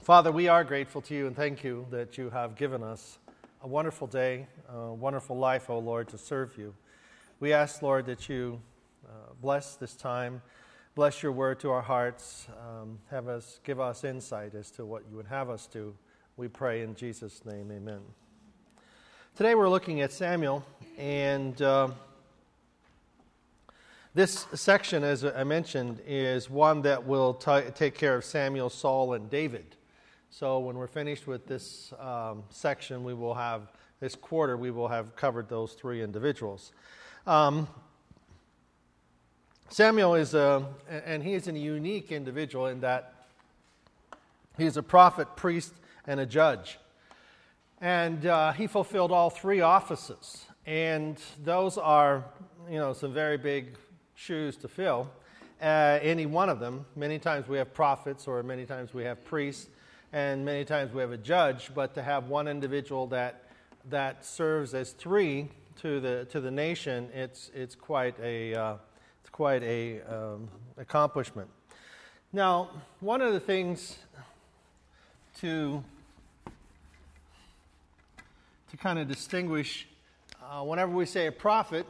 Father, we are grateful to you and thank you that you have given us a wonderful day, a wonderful life, O Lord, to serve you. We ask, Lord, that you bless this time, bless your word to our hearts, give us insight as to what you would have us do. We pray in Jesus' name, amen. Today we're looking at Samuel, and this section, as I mentioned, is one that will take care of Samuel, Saul, and David. So when we're finished with this section, this quarter, we will have covered those three individuals. Samuel is he is a unique individual in that he is a prophet, priest, and a judge. And he fulfilled all three offices. And those are, some very big shoes to fill. Any one of them. Many times we have prophets, or many times we have priests, and many times we have a judge. But to have one individual that serves as three to the nation, it's quite a accomplishment. Now, one of the things to kind of distinguish, whenever we say a prophet,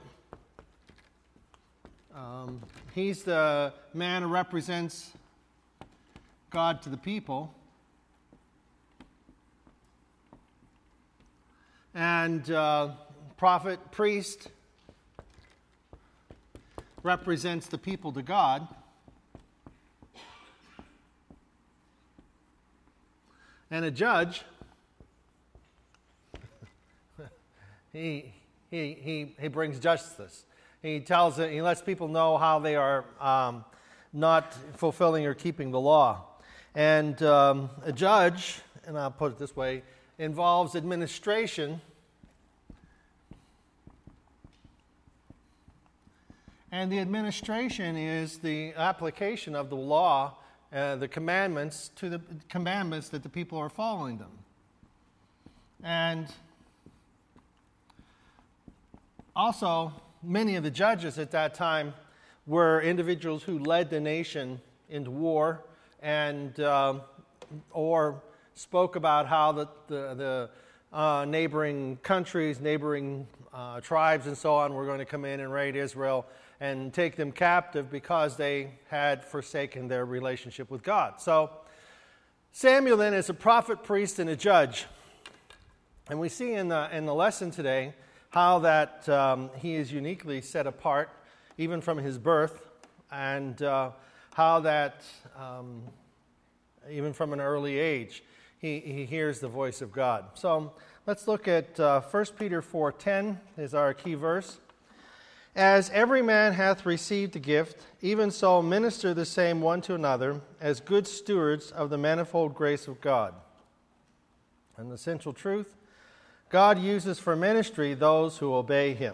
he's the man who represents God to the people. And prophet, priest represents the people to God. And a judge, he brings justice. He lets people know how they are not fulfilling or keeping the law. And a judge, and I'll put it this way, involves administration. And the administration is the application of the law, the commandments, to the commandments that the people are following them. And also, many of the judges at that time were individuals who led the nation into war and or spoke about how the neighboring countries, neighboring tribes and so on were going to come in and raid Israel and take them captive because they had forsaken their relationship with God. So Samuel then is a prophet, priest, and a judge. And we see in the lesson today how that he is uniquely set apart, even from his birth, and how that even from an early age, he hears the voice of God. So let's look at 1 Peter 4:10 is our key verse. As every man hath received a gift, even so minister the same one to another, as good stewards of the manifold grace of God. And the central truth, God uses for ministry those who obey him.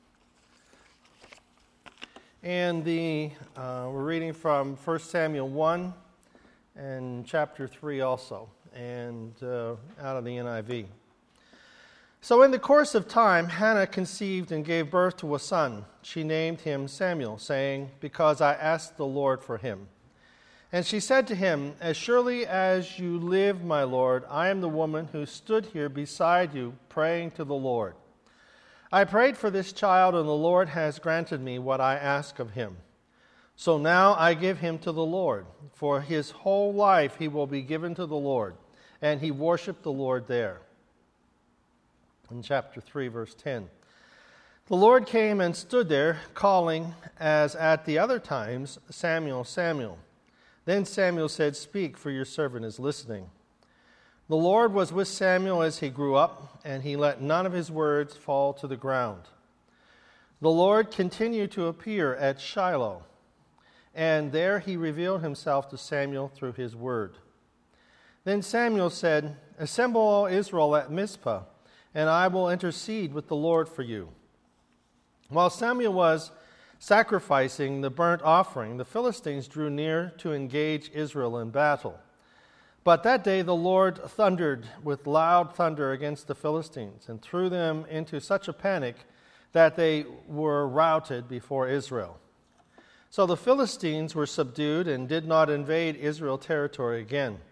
And we're reading from 1 Samuel 1 and chapter 3 also, and out of the NIV. So in the course of time, Hannah conceived and gave birth to a son. She named him Samuel, saying, "Because I asked the Lord for him." And she said to him, "As surely as you live, my Lord, I am the woman who stood here beside you, praying to the Lord. I prayed for this child, and the Lord has granted me what I ask of him. So now I give him to the Lord. For his whole life he will be given to the Lord." And he worshiped the Lord there. In chapter 3, verse 10. The Lord came and stood there, calling, as at the other times, "Samuel, Samuel." Then Samuel said, "Speak, for your servant is listening." The Lord was with Samuel as he grew up, and he let none of his words fall to the ground. The Lord continued to appear at Shiloh, and there he revealed himself to Samuel through his word. Then Samuel said, "Assemble all Israel at Mizpah, and I will intercede with the Lord for you." While Samuel was sacrificing the burnt offering, the Philistines drew near to engage Israel in battle. But that day the Lord thundered with loud thunder against the Philistines and threw them into such a panic that they were routed before Israel. So the Philistines were subdued and did not invade Israel territory again.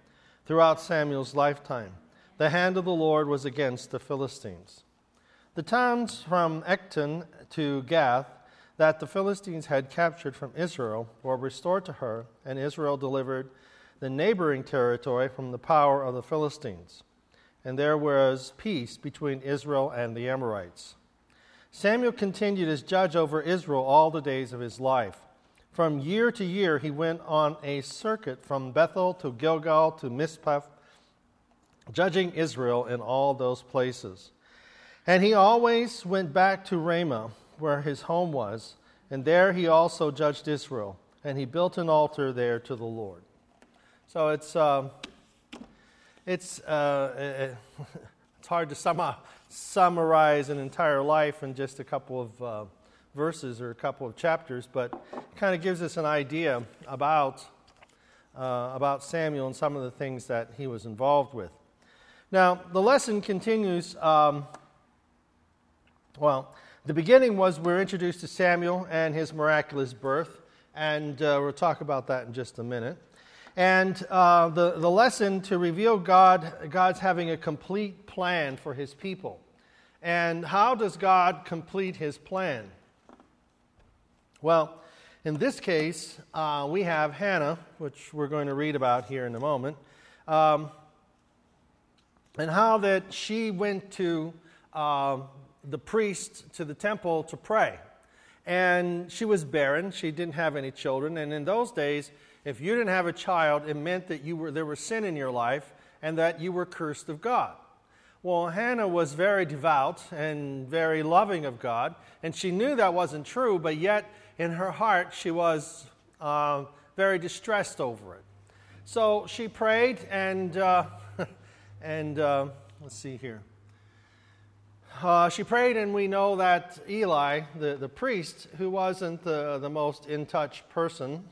throughout Samuel's lifetime. The hand of the Lord was against the Philistines. The towns from Ecton to Gath that the Philistines had captured from Israel were restored to her, and Israel delivered the neighboring territory from the power of the Philistines. And there was peace between Israel and the Amorites. Samuel continued as judge over Israel all the days of his life. From year to year he went on a circuit from Bethel to Gilgal to Mizpah, judging Israel in all those places. And he always went back to Ramah, where his home was, and there he also judged Israel, and he built an altar there to the Lord. So it's hard to summarize an entire life in just a couple of verses or a couple of chapters, but it kind of gives us an idea about Samuel and some of the things that he was involved with. Now, the lesson continues. The beginning was we're introduced to Samuel and his miraculous birth, and we'll talk about that in just a minute. And the lesson to reveal God's having a complete plan for his people. And how does God complete his plan? Well, in this case, we have Hannah, which we're going to read about here in a moment, and how that she went to the priest to the temple to pray. And she was barren. She didn't have any children. And in those days, if you didn't have a child, it meant that there was sin in your life and that you were cursed of God. Well, Hannah was very devout and very loving of God, and she knew that wasn't true, but yet in her heart she was very distressed over it. So she prayed, and let's see here. She prayed, and we know that Eli, the priest, who wasn't the most in-touch person,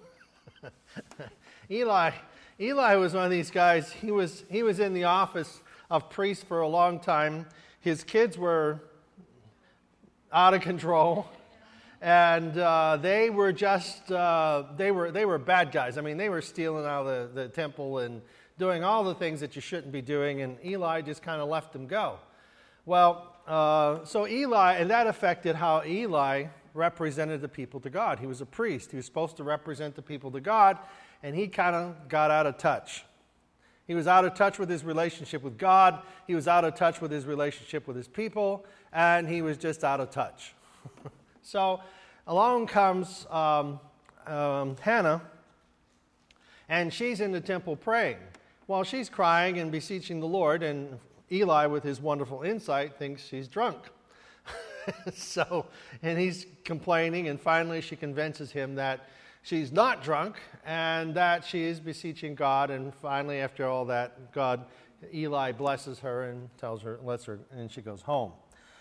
Eli was one of these guys. He was in the office of priest for a long time. His kids were out of control, and they were just they were bad guys. I mean, they were stealing out of the temple and doing all the things that you shouldn't be doing, and Eli just kind of let them go. Well, so Eli, and that affected how Eli represented the people to God. He was a priest. He was supposed to represent the people to God, and he kind of got out of touch. He was out of touch with his relationship with God. He was out of touch with his relationship with his people, and he was just out of touch. So along comes Hannah, and she's in the temple praying. While she's crying and beseeching the Lord, and Eli, with his wonderful insight, thinks she's drunk. And he's complaining, and finally she convinces him that she's not drunk and that she is beseeching God. And finally, after all that, Eli blesses her and tells her, lets her, and she goes home.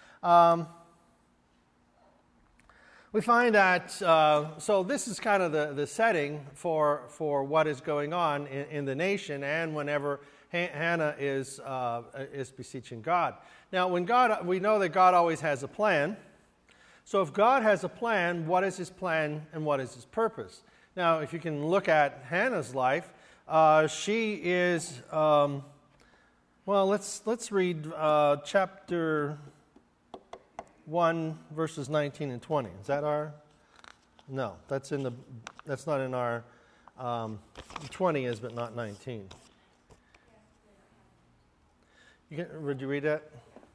We find that, so this is kind of the setting for what is going on in the nation, and whenever Hannah is beseeching God. Now, we know that God always has a plan. So if God has a plan, what is his plan and what is his purpose? Now, if you can look at Hannah's life, she is, let's read chapter 1, verses 19 and 20. Is that our? No, that's not in our, 20 is, but not 19. Would you read that?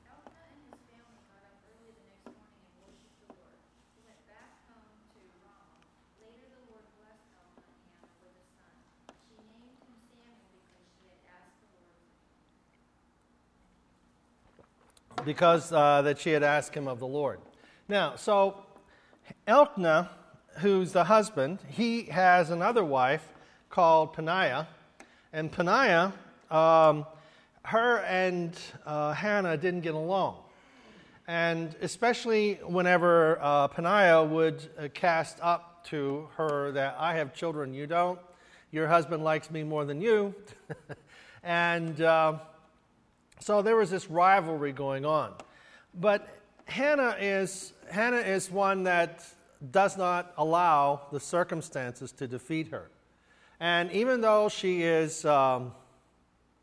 Because that she had asked him of the Lord. Now, so Elkanah, who's the husband, he has another wife called Peninnah, and Peninnah, her and Hannah didn't get along. And especially whenever Peninnah would cast up to her that I have children, you don't. Your husband likes me more than you. And so there was this rivalry going on. But Hannah is one that does not allow the circumstances to defeat her. And even though she is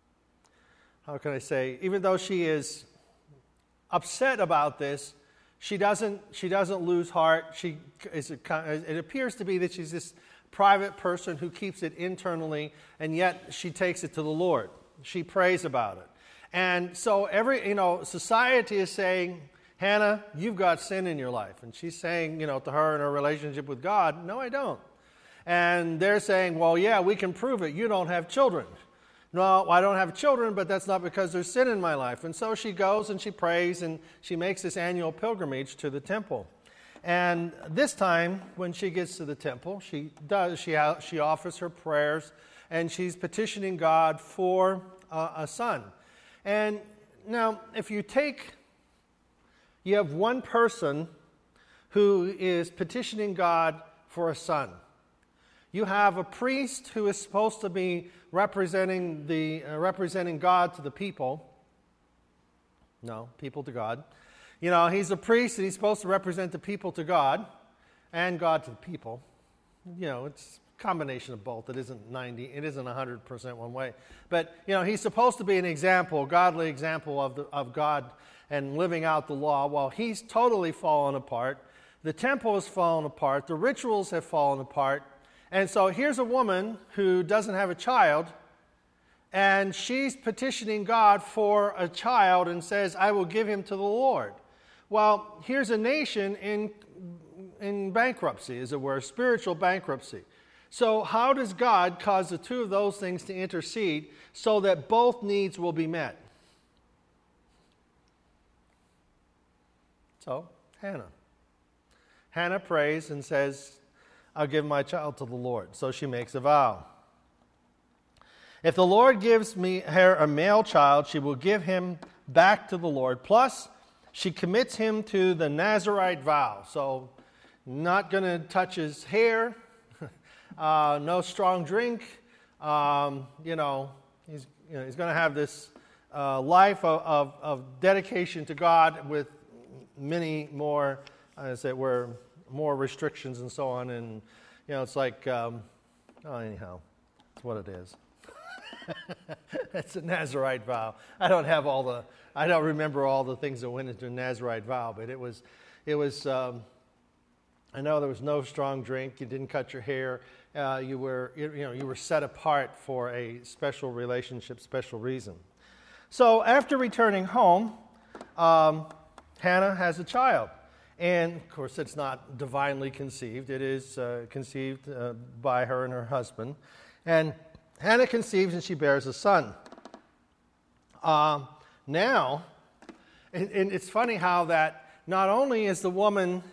how can I say, even though she is upset about this, she doesn't lose heart. It appears to be that she's this private person who keeps it internally, and yet she takes it to the Lord. She prays about it. And so society is saying, Hannah, you've got sin in your life. And she's saying, to her in her relationship with God, no, I don't. And they're saying, well, yeah, we can prove it. You don't have children. No, I don't have children, but that's not because there's sin in my life. And so she goes and she prays and she makes this annual pilgrimage to the temple. And this time, when she gets to the temple, she offers her prayers and she's petitioning God for a son. And now, if you have one person who is petitioning God for a son. You have a priest who is supposed to be representing God to the people. No, people to God. He's a priest and he's supposed to represent the people to God and God to the people. It's a combination of both. It isn't 100% one way. But, he's supposed to be an example, a godly example of God and living out the law. Well, he's totally fallen apart. The temple has fallen apart. The rituals have fallen apart. And so here's a woman who doesn't have a child, and she's petitioning God for a child and says, I will give him to the Lord. Well, here's a nation in bankruptcy, as it were, spiritual bankruptcy. So how does God cause the two of those things to intercede so that both needs will be met? So, Hannah prays and says, I'll give my child to the Lord. So she makes a vow. If the Lord gives her a male child, she will give him back to the Lord. Plus, she commits him to the Nazirite vow. So, not going to touch his hair, no strong drink. He's going to have this life of dedication to God with many more, as it were, more restrictions and so on, and it's like anyhow, it's what it is. It's a Nazirite vow. I don't remember all the things that went into a Nazirite vow, but it was I know there was no strong drink. You didn't cut your hair. You were set apart for a special relationship, special reason. So after returning home, Hannah has a child. And, of course, it's not divinely conceived. It is conceived by her and her husband. And Hannah conceives and she bears a son. Now, and it's funny how that not only does the woman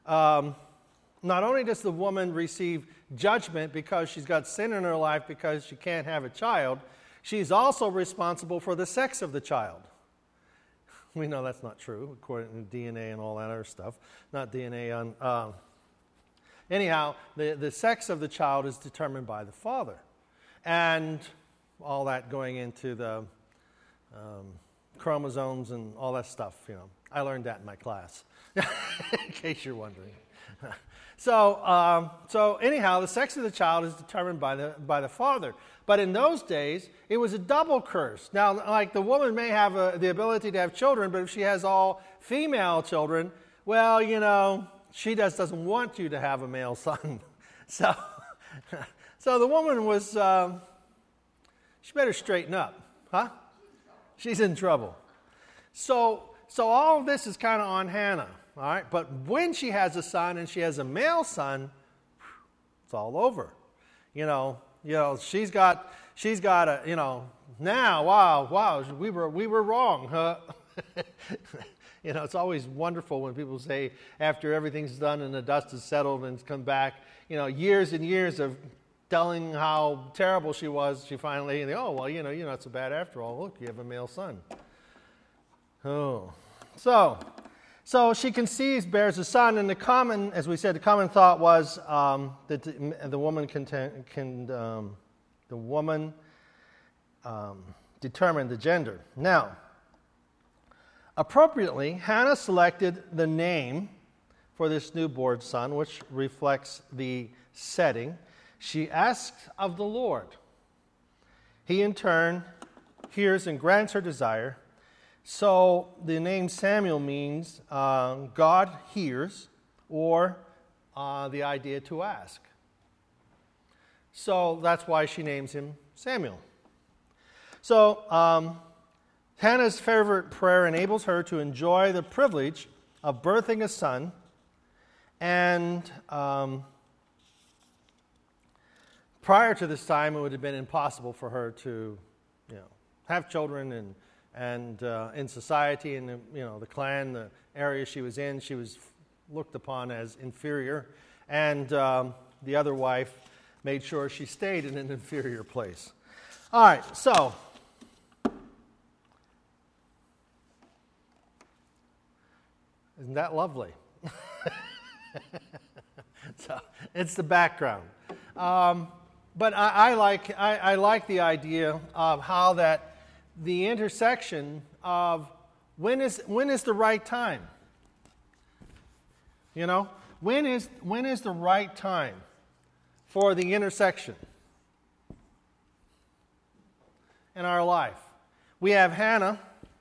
receive judgment because she's got sin in her life because she can't have a child, she's also responsible for the sex of the child. We know that's not true, according to DNA and all that other stuff. Not DNA on... anyhow, the sex of the child is determined by the father. And all that going into the chromosomes and all that stuff, I learned that in my class, in case you're wondering. So anyhow, the sex of the child is determined by the father. But in those days, it was a double curse. Now, like the woman may have the ability to have children, but if she has all female children, well, she just doesn't want you to have a male son. So the woman was, she better straighten up, huh? She's in trouble. So all of this is kind of on Hannah, all right? But when she has a son and she has a male son, it's all over. She's got a, now, wow, we were wrong, huh? It's always wonderful when people say after everything's done and the dust is settled and it's come back, years and years of telling how terrible she was, she finally, you're not so bad after all. Look, you have a male son. Oh. So she conceives, bears a son, and the common thought was that the woman determined the gender. Now, appropriately, Hannah selected the name for this newborn son, which reflects the setting. She asked of the Lord. He, in turn, hears and grants her desire. So the name Samuel means God hears, or the idea to ask. So that's why she names him Samuel. So Hannah's fervent prayer enables her to enjoy the privilege of birthing a son, and prior to this time, it would have been impossible for her to, have children, and in society, and the clan, the area she was in, she was looked upon as inferior, and the other wife made sure she stayed in an inferior place. All right, so isn't that lovely? So it's the background. But I like the idea of how that the intersection of when is the right time? When is the right time for the intersection in our life? We have Hannah.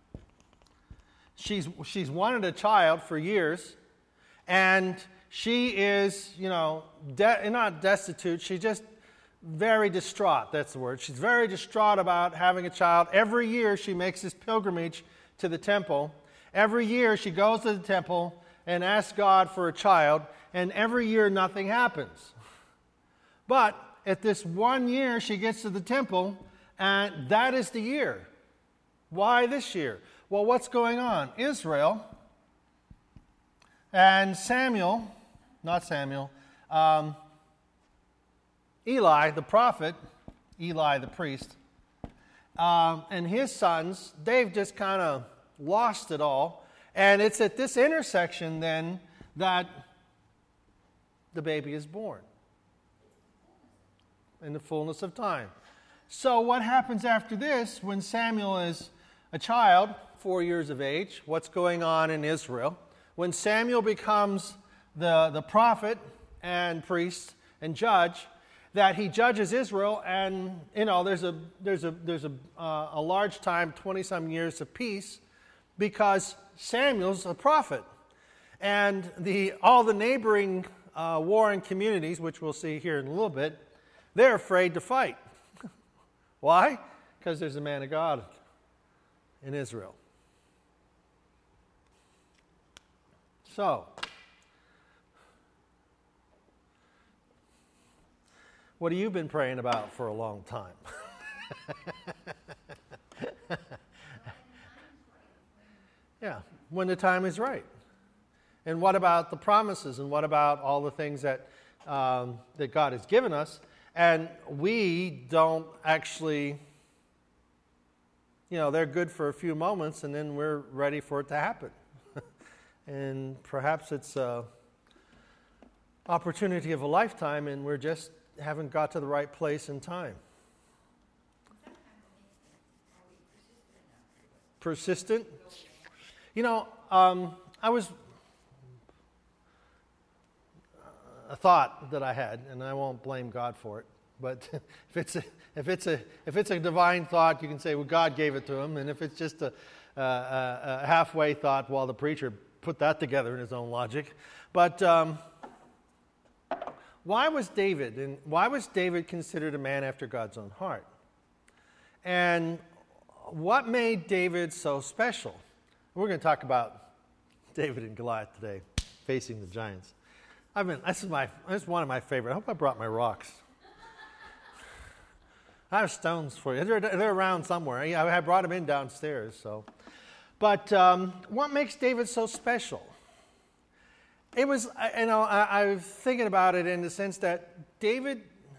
She's wanted a child for years, and she is, not destitute. She's just very distraught. That's the word. She's very distraught about having a child. Every year she makes this pilgrimage to the temple. Every year she goes to the temple and asks God for a child, and every year nothing happens. But at this one year she gets to the temple, and that is the year. Why this year? Well, what's going on? Israel and Eli the prophet, Eli the priest, and his sons, they've just kind of lost it all. And it's at this intersection then that the baby is born in the fullness of time. So what happens after this when Samuel is a child, 4 years of age? What's going on in Israel? When Samuel becomes the prophet and priest and judge, that he judges Israel, and there's a large time, 20-some years of peace, because Samuel's a prophet, and all the neighboring warring communities, which we'll see here in a little bit, they're afraid to fight. Why? Because there's a man of God in Israel. So, what have you been praying about for a long time? Yeah, when the time is right. And what about the promises? And what about all the things that God has given us? And we don't actually, they're good for a few moments, and then we're ready for it to happen. And perhaps it's an opportunity of a lifetime, and we're just haven't got to the right place in time. Persistent? I was a thought that I had, and I won't blame God for it. But if it's a divine thought, you can say, well, God gave it to him. And if it's just a halfway thought, well, the preacher put that together in his own logic. But why was David considered a man after God's own heart? And what made David so special? We're going to talk about David and Goliath today, facing the giants. This is one of my favorite. I hope I brought my rocks. I have stones for you. They're around somewhere. I brought them in downstairs. But what makes David so special? It was, I was thinking about it in the sense that David,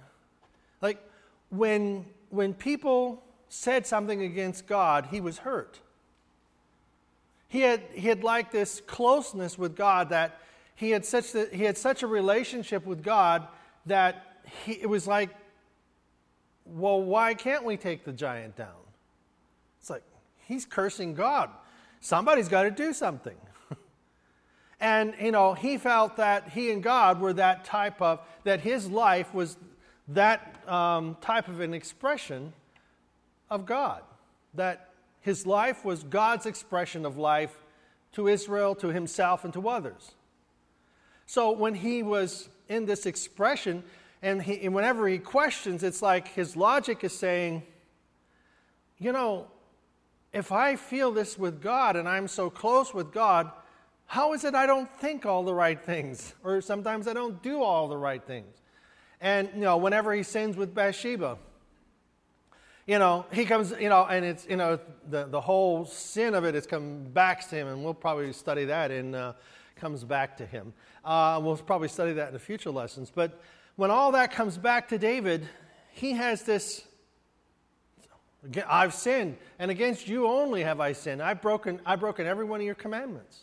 when people said something against God, he was hurt. He had like this closeness with God, that he had such a relationship with God that it was like, well, why can't we take the giant down? It's like, he's cursing God. Somebody's got to do something. And, he felt that he and God were that his life was that type of an expression of God. that his life was God's expression of life to Israel, to himself, and to others. So when he was in this expression, and whenever he questions, it's like his logic is saying, if I feel this with God and I'm so close with God, how is it I don't think all the right things? Or sometimes I don't do all the right things. And, whenever he sins with Bathsheba, he comes, and it's, the whole sin of it has come back to him, and we'll probably study that in comes back to him. We'll probably study that in the future lessons. But when all that comes back to David, he has this, I've sinned, and against you only have I sinned. I've broken every one of your commandments.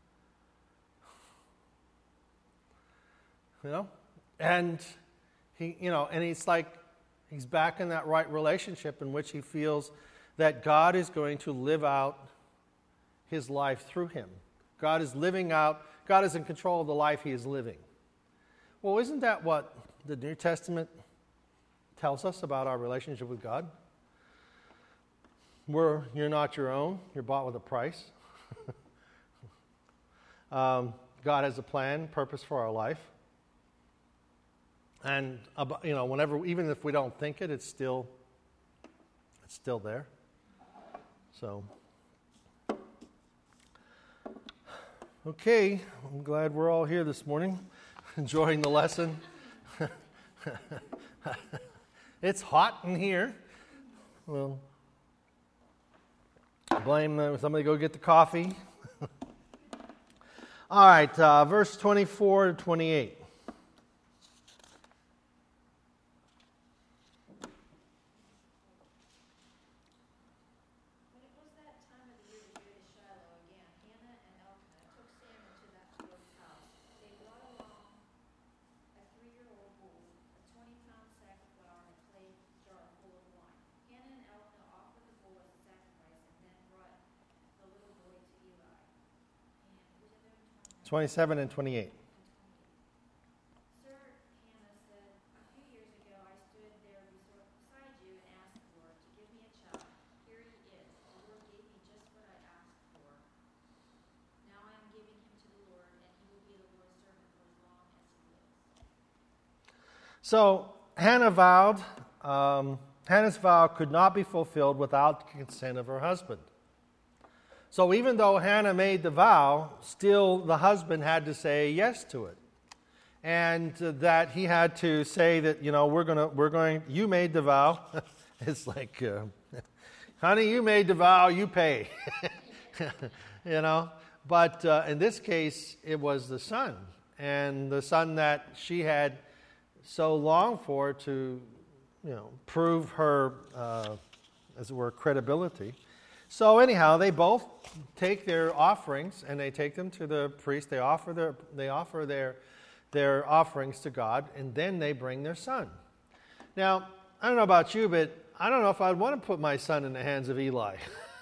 And he, and he's like, he's back in that right relationship in which he feels that God is going to live out his life through him. God is in control of the life he is living. Well, isn't that what the New Testament tells us about our relationship with God? You're not your own. You're bought with a price. God has a plan, purpose for our life. And, whenever, even if we don't think it, it's still there. So, okay, I'm glad we're all here this morning, enjoying the lesson. It's hot in here. Well, blame somebody go get the coffee. All right, verse 24 to 28. Sir, 27 and 28. Hannah said, a few years ago I stood there beside you and asked the Lord to give me a child. Here he is. The Lord gave me just what I asked for. Now I am giving him to the Lord, and he will be the Lord's servant for as long as he lives. So Hannah's vow could not be fulfilled without the consent of her husband. So even though Hannah made the vow, still the husband had to say yes to it. And that he had to say that, you made the vow. It's like, honey, you made the vow, you pay. But in this case, it was the son. And the son that she had so longed for to, prove her, as it were, credibility. So anyhow, they both take their offerings and they take them to the priest. They offer their offerings to God, and then they bring their son. Now, I don't know about you, but I don't know if I'd want to put my son in the hands of Eli.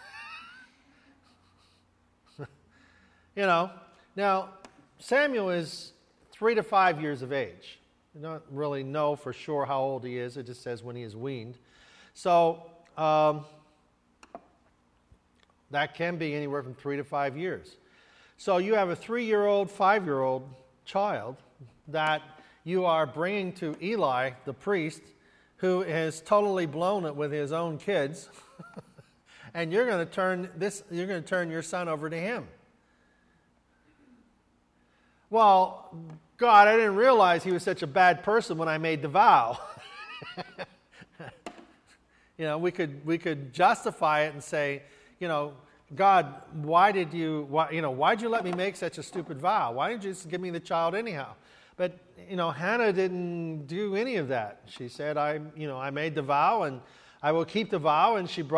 Now, Samuel is 3 to 5 years of age. We don't really know for sure how old he is. It just says when he is weaned. So, that can be anywhere from 3 to 5 years. So you have a 3-year-old, 5-year-old child that you are bringing to Eli, the priest, who has totally blown it with his own kids, and you're going to turn your son over to him. Well, God, I didn't realize he was such a bad person when I made the vow. We could justify it and say, God, why'd you let me make such a stupid vow? Why didn't you just give me the child anyhow? But, Hannah didn't do any of that. She said, I made the vow and I will keep the vow. And she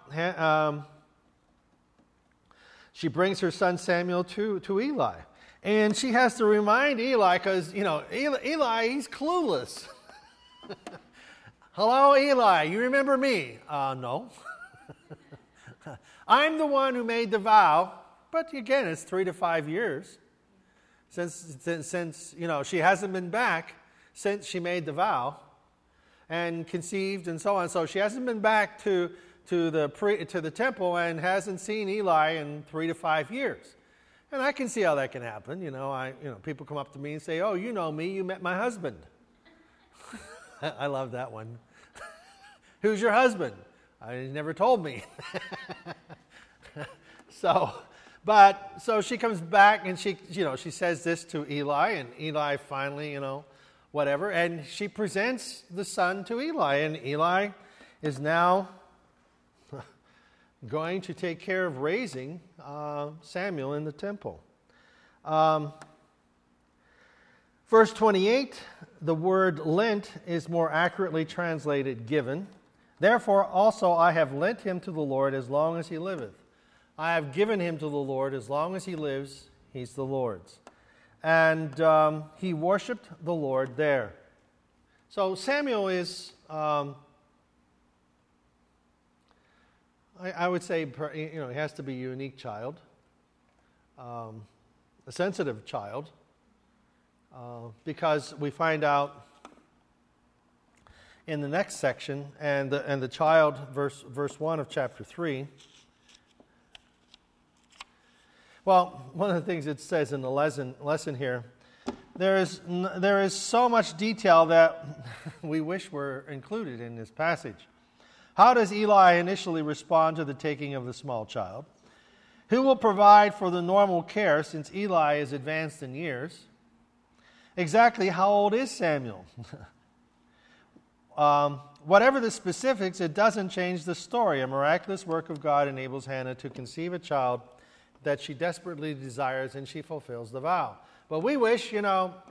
brings her son Samuel to Eli. And she has to remind Eli because, Eli, he's clueless. Hello, Eli, you remember me? No. I'm the one who made the vow, but again, it's 3 to 5 years since she hasn't been back since she made the vow and conceived and so on. So she hasn't been back to the temple and hasn't seen Eli in 3 to 5 years. And I can see how that can happen. People come up to me and say, "Oh, you know me. You met my husband." I love that one. Who's your husband? He never told me. So she comes back and she says this to Eli, and Eli finally, whatever, and she presents the son to Eli, and Eli is now going to take care of raising Samuel in the temple. Verse 28, the word lent is more accurately translated given. Therefore also I have lent him to the Lord as long as he liveth. I have given him to the Lord as long as he lives, he's the Lord's. And he worshipped the Lord there. So Samuel is, I would say, he has to be a unique child, a sensitive child, because we find out in the next section, and the child, verse 1 of chapter 3. Well, one of the things it says in the lesson here, there is so much detail that we wish were included in this passage. How does Eli initially respond to the taking of the small child? Who will provide for the normal care since Eli is advanced in years? Exactly how old is Samuel? Whatever the specifics, it doesn't change the story. A miraculous work of God enables Hannah to conceive a child that she desperately desires, and she fulfills the vow. But we wish, we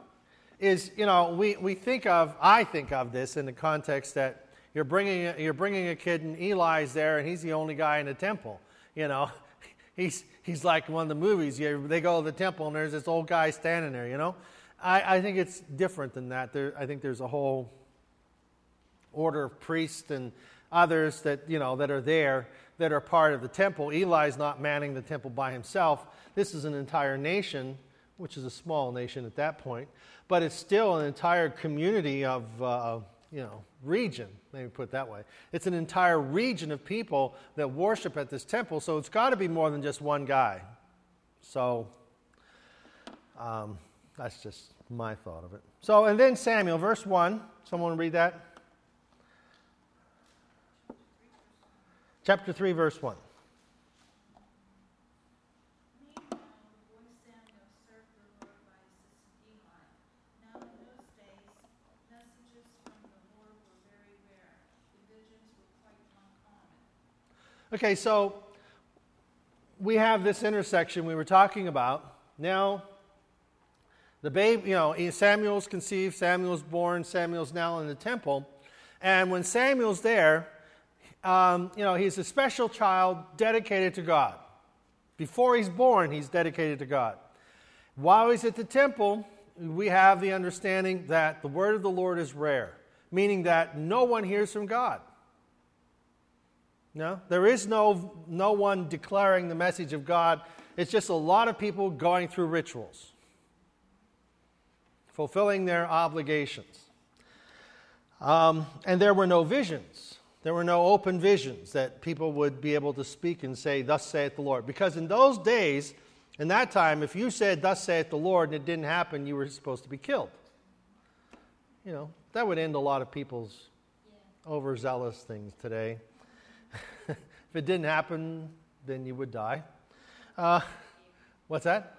think of this in the context that you're bringing a kid, and Eli's there, and he's the only guy in the temple. He's like one of the movies. They go to the temple, and there's this old guy standing there. I think it's different than that. I think there's a whole order of priests and others that are there, that are part of the temple. Eli's not manning the temple by himself. This is an entire nation, which is a small nation at that point, but it's still an entire community of, region, maybe put it that way. It's an entire region of people that worship at this temple, so it's got to be more than just one guy. So, that's just my thought of it. So, and then Samuel, verse 1. Someone read that? Chapter 3, verse 1. Meanwhile, the boy Samuel served the Lord by assisting Eli. Now in those days, messages from the Lord were very rare. The visions were quite uncommon. Okay, so we have this intersection we were talking about. Now, the babe, Samuel's conceived, Samuel's born, Samuel's now in the temple. And when Samuel's there, he's a special child dedicated to God. Before he's born, he's dedicated to God. While he's at the temple, we have the understanding that the word of the Lord is rare, meaning that no one hears from God. No, there is no one declaring the message of God. It's just a lot of people going through rituals, fulfilling their obligations. And there were no visions. There were no open visions that people would be able to speak and say, "Thus saith the Lord." Because in those days, in that time, if you said, "Thus saith the Lord," and it didn't happen, you were supposed to be killed. That would end a lot of people's overzealous things today. If it didn't happen, then you would die. What's that?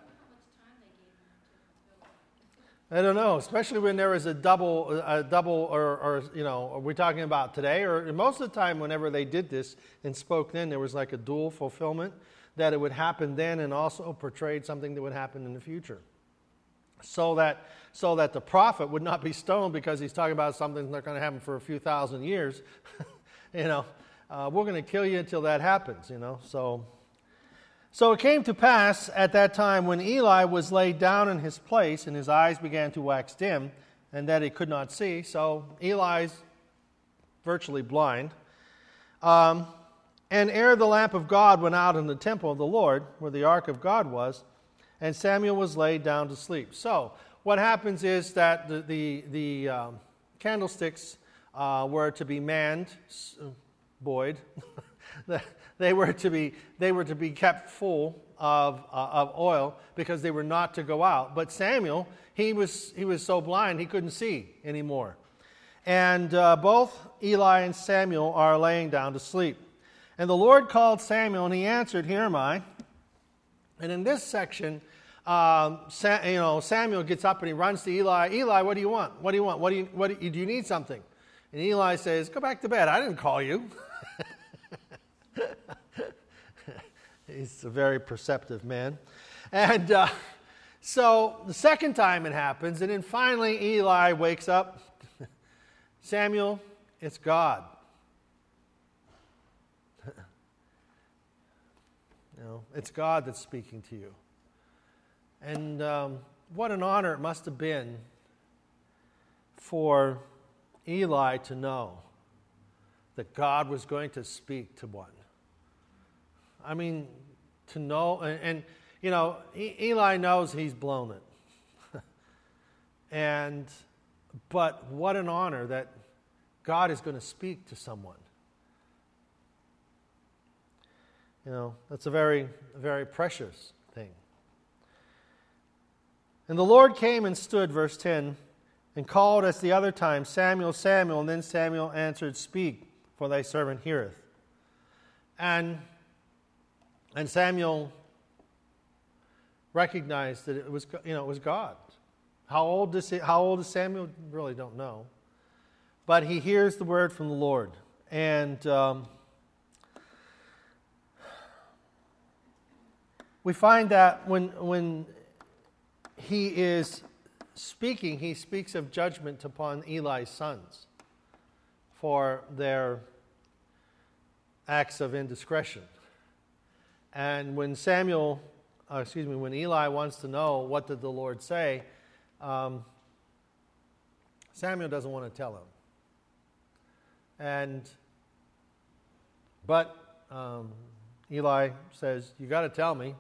I don't know, especially when there was a double, or we're talking about today, or most of the time whenever they did this and spoke then, there was like a dual fulfillment, that it would happen then and also portrayed something that would happen in the future. So that the prophet would not be stoned because he's talking about something that's not going to happen for a few thousand years. We're going to kill you until that happens, So it came to pass at that time when Eli was laid down in his place and his eyes began to wax dim and that he could not see. So Eli's virtually blind. And ere the lamp of God went out in the temple of the Lord, where the ark of God was, and Samuel was laid down to sleep. So what happens is that the candlesticks were to be manned, buoyed, They were to be kept full of oil because they were not to go out. But Samuel, he was so blind he couldn't see anymore. And both Eli and Samuel are laying down to sleep. And the Lord called Samuel, and he answered, "Here am I." And in this section, Samuel gets up and he runs to Eli. "Eli, what do you want? What do you want? Do you need something?" And Eli says, "Go back to bed. I didn't call you." He's a very perceptive man. And so the second time it happens, and then finally Eli wakes up. "Samuel, it's God." It's God that's speaking to you. And what an honor it must have been for Eli to know that God was going to speak to one. I mean, to know, and Eli knows he's blown it. But what an honor that God is going to speak to someone. That's a very, very precious thing. And the Lord came and stood, verse 10, and called as the other time, "Samuel, Samuel." And then Samuel answered, "Speak, for thy servant heareth." And Samuel recognized that it was God. How old is Samuel? Really don't know. But he hears the word from the Lord. And we find that when he is speaking, he speaks of judgment upon Eli's sons for their acts of indiscretion. And when when Eli wants to know what did the Lord say, Samuel doesn't want to tell him. But Eli says, "You got to tell me."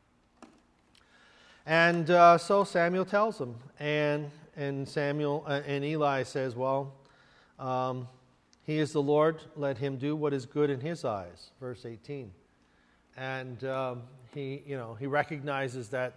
And so Samuel tells him, and Eli says, "Well, he is the Lord. Let him do what is good in his eyes." Verse 18, and he recognizes that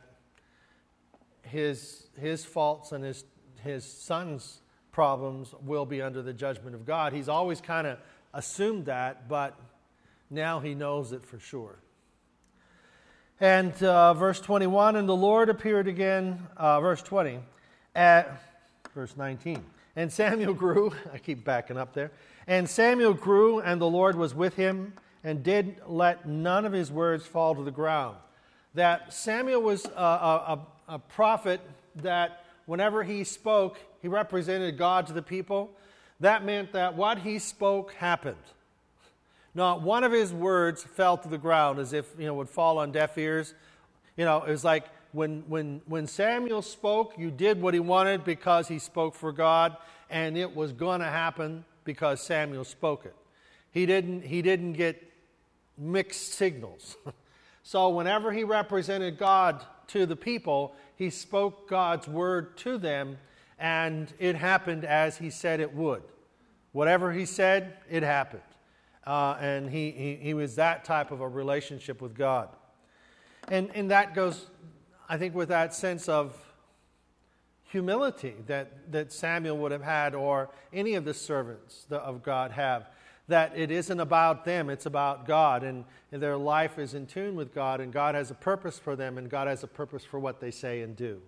his faults and his son's problems will be under the judgment of God. He's always kind of assumed that, but now he knows it for sure. And verse 21, and the Lord appeared again, verse 20, at verse 19. And Samuel grew, I keep backing up there, and Samuel grew, and the Lord was with him, and did let none of his words fall to the ground. That Samuel was a prophet that whenever he spoke, he represented God to the people. That meant that what he spoke happened. Not one of his words fell to the ground as if would fall on deaf ears. It was like when Samuel spoke, you did what he wanted because he spoke for God, and it was going to happen because Samuel spoke it. He didn't get mixed signals. So whenever he represented God to the people, he spoke God's word to them, and it happened as he said it would. Whatever he said, it happened. And he was that type of a relationship with God. And that goes, I think, with that sense of humility that Samuel would have had, or any of the servants of God have. That it isn't about them, it's about God. And their life is in tune with God, and God has a purpose for them, and God has a purpose for what they say and do.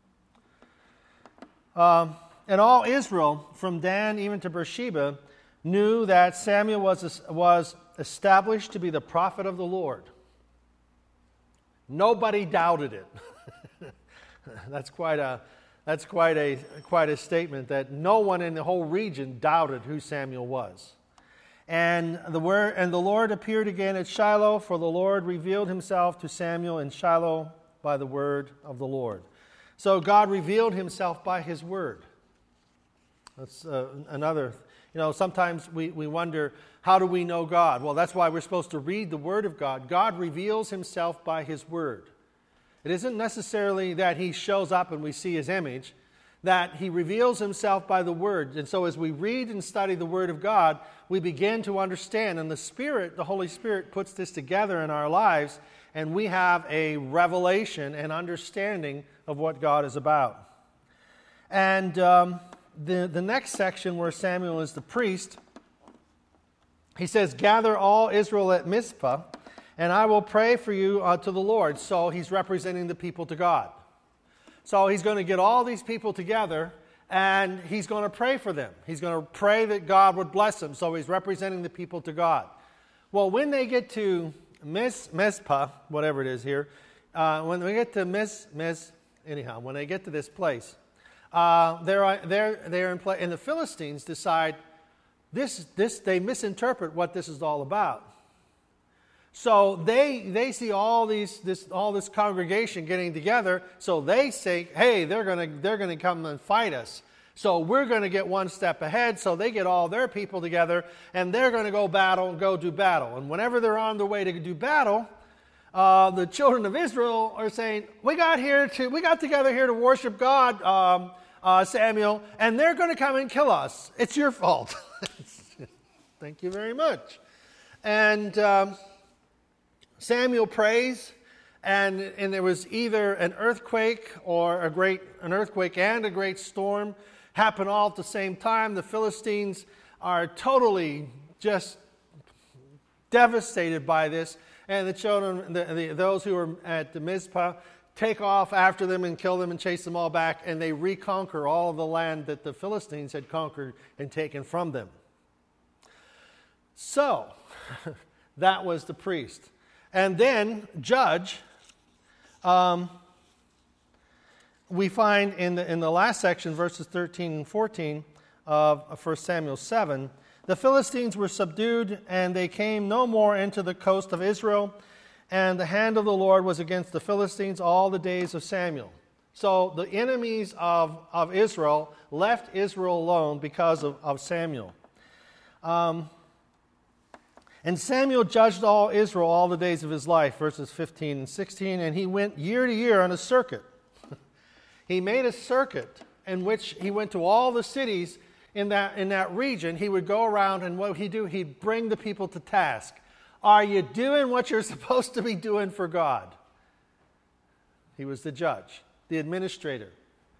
And all Israel, from Dan even to Beersheba, knew that Samuel was established to be the prophet of the Lord. Nobody doubted it. That's quite a statement, that no one in the whole region doubted who Samuel was. And the Lord appeared again at Shiloh, for the Lord revealed himself to Samuel in Shiloh by the word of the Lord. So God revealed himself by his word. That's another. Sometimes we wonder, how do we know God? Well, that's why we're supposed to read the Word of God. God reveals himself by his Word. It isn't necessarily that he shows up and we see his image. that he reveals himself by the Word. And so as we read and study the Word of God, we begin to understand. And the Spirit, the Holy Spirit, puts this together in our lives, and we have a revelation and understanding of what God is about. And the next section where Samuel is the priest, he says, "Gather all Israel at Mizpah, and I will pray for you to the Lord." So he's representing the people to God. So he's going to get all these people together, and he's going to pray for them. He's going to pray that God would bless them. So he's representing the people to God. Well, when they get to Mizpah, whatever it is here, when they get to when they get to this place, they're in play, and the Philistines decide they misinterpret what this is all about. So they see all this congregation getting together. So they say, "Hey, they're gonna come and fight us. So we're going to get one step ahead." So they get all their people together, and they're going to go do battle. And whenever they're on their way to do battle, the children of Israel are saying, "We got together here to worship God, Samuel, and they're going to come and kill us. It's your fault." Thank you very much. And Samuel prays, and there was either an earthquake or an earthquake and a great storm happen all at the same time. The Philistines are totally just devastated by this, and the children, those who are at the Mizpah, take off after them and kill them and chase them all back, and they reconquer all of the land that the Philistines had conquered and taken from them. So, that was the priest. And then, judge, we find in the last section, verses 13 and 14 of 1 Samuel 7, "The Philistines were subdued, and they came no more into the coast of Israel, and the hand of the Lord was against the Philistines all the days of Samuel." So the enemies of Israel left Israel alone because of Samuel. "And Samuel judged all Israel all the days of his life," verses 15 and 16, "and he went year to year on a circuit." He made a circuit in which he went to all the cities in that region. He would go around, and what would he do? He'd bring the people to task. Are you doing what you're supposed to be doing for God? He was the judge, the administrator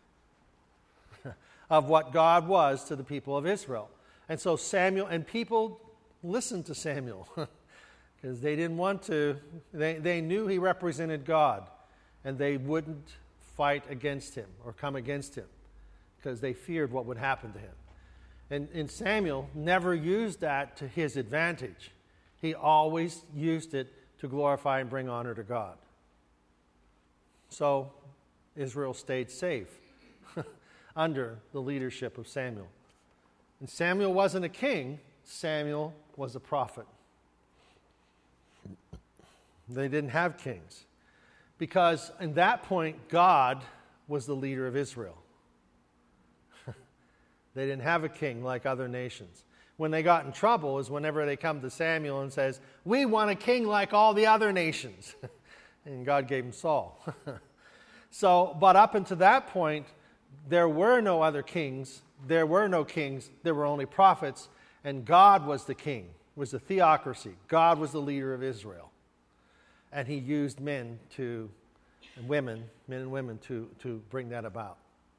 of what God was to the people of Israel. And so Samuel, and people listened to Samuel because they didn't want to. They knew he represented God, and they wouldn't fight against him or come against him because they feared what would happen to him. And Samuel never used that to his advantage. He always used it to glorify and bring honor to God. So Israel stayed safe under the leadership of Samuel. And Samuel wasn't a king. Samuel was a prophet. They didn't have kings because in that point, God was the leader of Israel. They didn't have a king like other nations. When they got in trouble is whenever they come to Samuel and says, "We want a king like all the other nations." And God gave him Saul. But up until that point, there were no other kings. There were no kings. There were only prophets. And God was the king. It was a theocracy. God was the leader of Israel. And he used men and women to bring that about.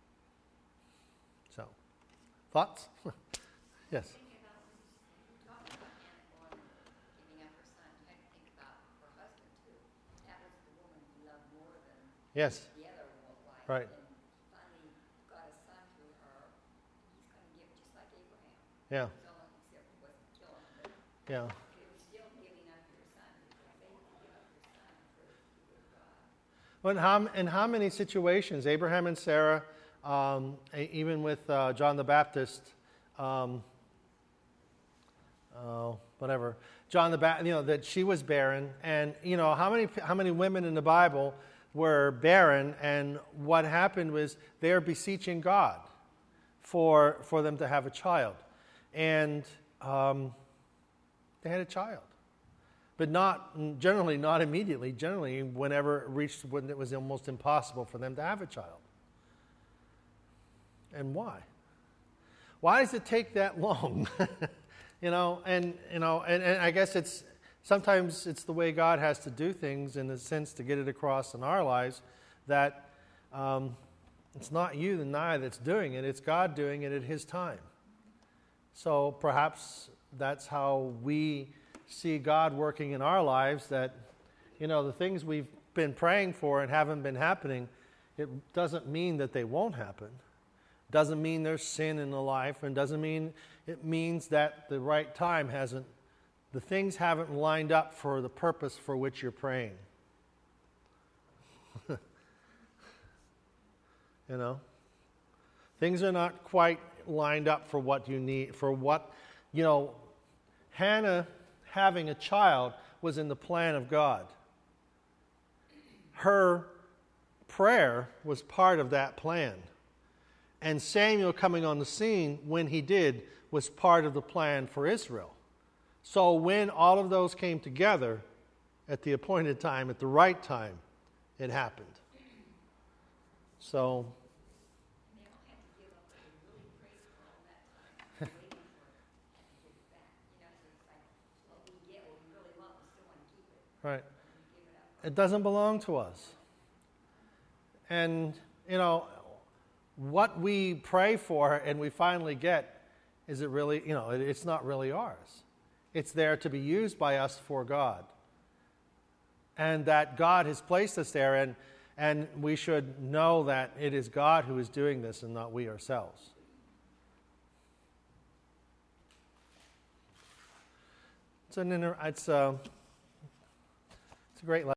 So, thoughts? Yes. Thinking about when you talk about Anna giving up her son, you had to think about her husband too. That was the woman he loved more than Yes. the other wife. Right. And finally got a son through her. He's going to give it just like Abraham. Yeah. Except he wasn't killing him, but Yeah. it was still giving up your son. It was faith to give up your son for the people of God. Well, in how many situations, Abraham and Sarah, even with John the Baptist, John the Baptist, that she was barren, and how many women in the Bible were barren, and what happened was they were beseeching God for them to have a child, and they had a child. But generally not immediately. Generally, whenever it reached when it was almost impossible for them to have a child. And why? Why does it take that long? And I guess sometimes it's the way God has to do things in a sense to get it across in our lives that it's not you and I that's doing it, it's God doing it at His time. So perhaps that's how we see God working in our lives, that, the things we've been praying for and haven't been happening, it doesn't mean that they won't happen. Doesn't mean there's sin in the life, and doesn't mean it means that the right time the things haven't lined up for the purpose for which you're praying. Things are not quite lined up for what you need, Hannah having a child was in the plan of God. Her prayer was part of that plan. And Samuel coming on the scene when he did was part of the plan for Israel. So when all of those came together at the appointed time, at the right time, it happened. So They don't have to give up what they really prayed for all that time, waiting for it and to give it back. So it's like, what we get, what we really want, we still want to keep it. right. And we give it up. It doesn't belong to us. And, what we pray for and we finally get, is it really, it's not really ours. It's there to be used by us for God. And that God has placed us there, and we should know that it is God who is doing this and not we ourselves. It's a great lesson.